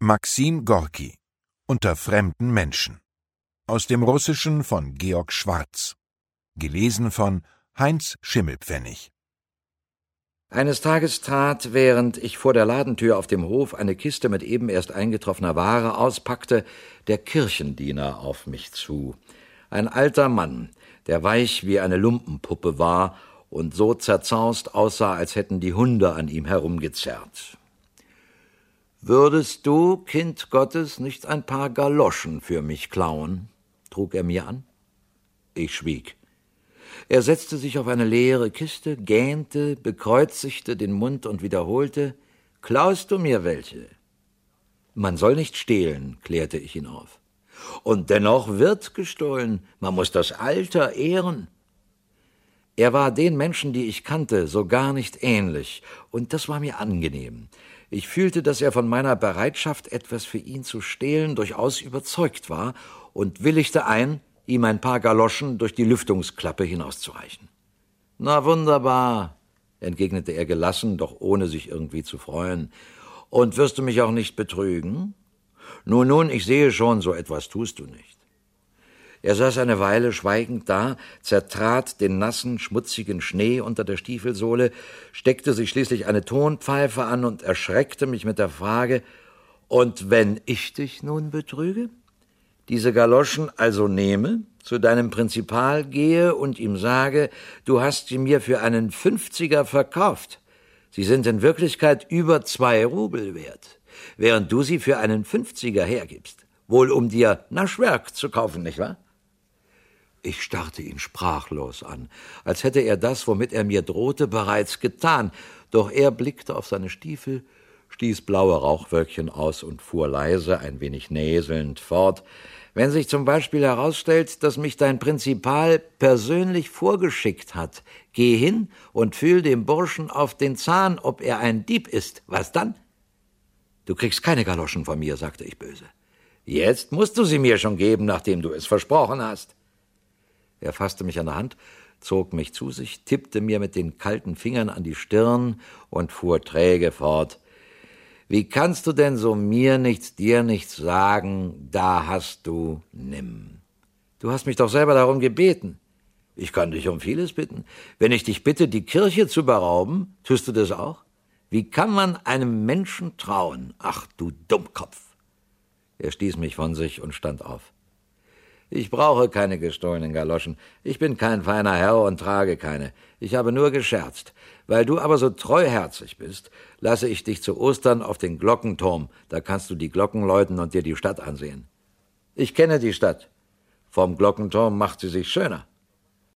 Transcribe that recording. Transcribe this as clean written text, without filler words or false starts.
Maxim Gorki. Unter fremden Menschen. Aus dem Russischen von Georg Schwarz. Gelesen von Heinz Schimmelpfennig. Eines Tages trat, während ich vor der Ladentür auf dem Hof eine Kiste mit eben erst eingetroffener Ware auspackte, der Kirchendiener auf mich zu. Ein alter Mann, der weich wie eine Lumpenpuppe war und so zerzaust aussah, als hätten die Hunde an ihm herumgezerrt. »Würdest du, Kind Gottes, nicht ein paar Galoschen für mich klauen?« trug er mir an. Ich schwieg. Er setzte sich auf eine leere Kiste, gähnte, bekreuzigte den Mund und wiederholte, »Klaust du mir welche?« »Man soll nicht stehlen«, klärte ich ihn auf. »Und dennoch wird gestohlen. Man muss das Alter ehren.« Er war den Menschen, die ich kannte, so gar nicht ähnlich, und das war mir angenehm. Ich fühlte, dass er von meiner Bereitschaft, etwas für ihn zu stehlen, durchaus überzeugt war und willigte ein, ihm ein paar Galoschen durch die Lüftungsklappe hinauszureichen. »Na wunderbar«, entgegnete er gelassen, doch ohne sich irgendwie zu freuen. »Und wirst du mich auch nicht betrügen?« »Nun, ich sehe schon, so etwas tust du nicht.« Er saß eine Weile schweigend da, zertrat den nassen, schmutzigen Schnee unter der Stiefelsohle, steckte sich schließlich eine Tonpfeife an und erschreckte mich mit der Frage, »Und wenn ich dich nun betrüge? Diese Galoschen also nehme, zu deinem Prinzipal gehe und ihm sage, du hast sie mir für einen 50er verkauft. Sie sind in Wirklichkeit über 2 Rubel wert, während du sie für einen 50er hergibst, wohl um dir Naschwerk zu kaufen, nicht wahr?« Ich starrte ihn sprachlos an, als hätte er das, womit er mir drohte, bereits getan, doch er blickte auf seine Stiefel, stieß blaue Rauchwölkchen aus und fuhr leise, ein wenig näselnd fort. »Wenn sich zum Beispiel herausstellt, dass mich dein Prinzipal persönlich vorgeschickt hat, geh hin und fühl dem Burschen auf den Zahn, ob er ein Dieb ist. Was dann?« »Du kriegst keine Galoschen von mir«, sagte ich böse. »Jetzt musst du sie mir schon geben, nachdem du es versprochen hast.« Er fasste mich an der Hand, zog mich zu sich, tippte mir mit den kalten Fingern an die Stirn und fuhr träge fort. »Wie kannst du denn so mir nichts, dir nichts sagen? Da hast du, nimm. Du hast mich doch selber darum gebeten. Ich kann dich um vieles bitten. Wenn ich dich bitte, die Kirche zu berauben, tust du das auch? Wie kann man einem Menschen trauen? Ach, du Dummkopf!« Er stieß mich von sich und stand auf. »Ich brauche keine gestohlenen Galoschen. Ich bin kein feiner Herr und trage keine. Ich habe nur gescherzt. Weil du aber so treuherzig bist, lasse ich dich zu Ostern auf den Glockenturm. Da kannst du die Glocken läuten und dir die Stadt ansehen. Ich kenne die Stadt. Vom Glockenturm macht sie sich schöner.«